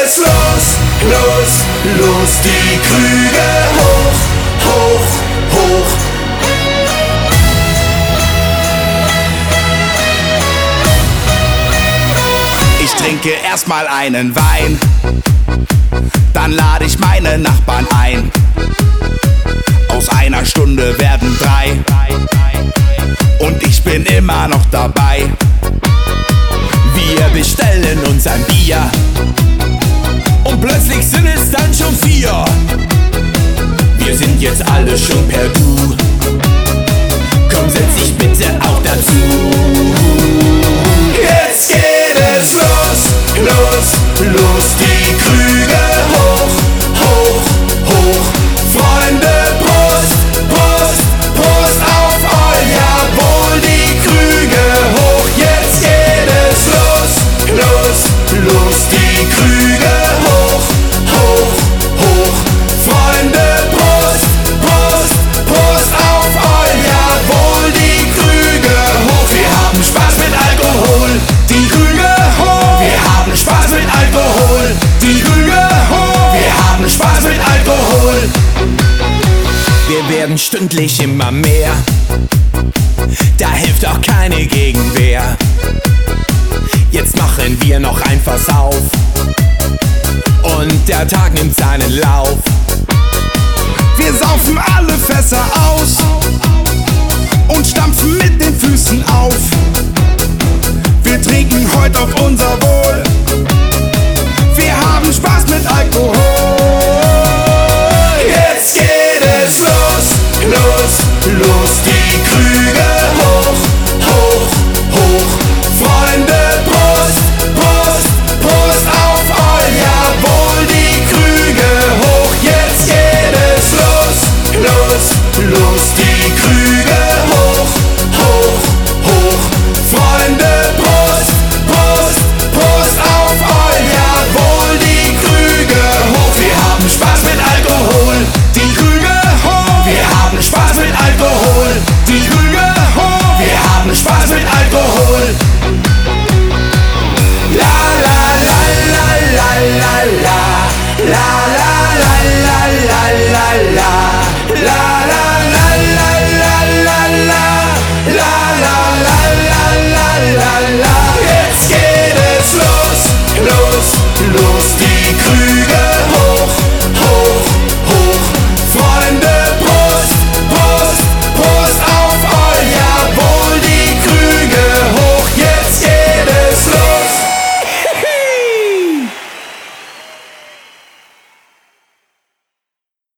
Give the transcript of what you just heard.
es los, los, los, die Krüge hoch, hoch, hoch. Ich trinke erstmal einen Wein, dann lade ich meine Nachbarn ein. Aus einer Stunde werden 3 und ich bin immer noch dabei. Wir bestellen uns ein Bier und plötzlich sind es dann schon 4. Wir sind jetzt alle schon per Du. Komm, setz dich bitte auch dazu. Jetzt geht es los, los, los, die Krüge hoch, hoch, hoch. Freunde, Prost, Prost, Prost auf euch, jawohl, die Krüge hoch. Jetzt geht es los, los, los, die Krüge hoch, hoch, hoch. Freunde, Prost, Prost, Prost auf euch, jawohl, die Krüge hoch. Wir haben Spaß mit Alkohol, die Krüge hoch. Wir haben Spaß mit Alkohol, die Krüge hoch. Wir haben Spaß mit Alkohol. Wir werden stündlich immer mehr, da hilft auch keine Gegenwehr. Jetzt machen wir noch ein Fass auf und der Tag nimmt seinen Lauf. Wir saufen alle Fässer aus und stampfen mit den Füßen auf. Wir trinken heute auf unser Wohl, wir haben Spaß mit Alkohol. Jetzt geht es los, los, los.